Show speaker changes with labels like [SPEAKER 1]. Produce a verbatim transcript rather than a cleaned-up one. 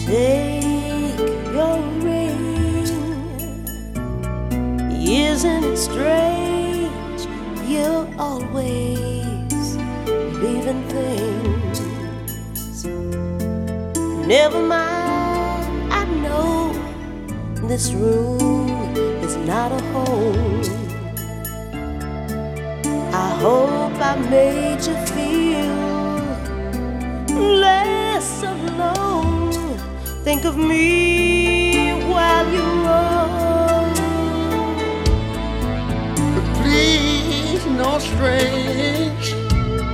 [SPEAKER 1] Take your ring. Isn't it strange? You're always leaving things. Never mind, I know this room is not a home. I hope I made you feel less alone. Think of me while you roll.
[SPEAKER 2] But please, no strange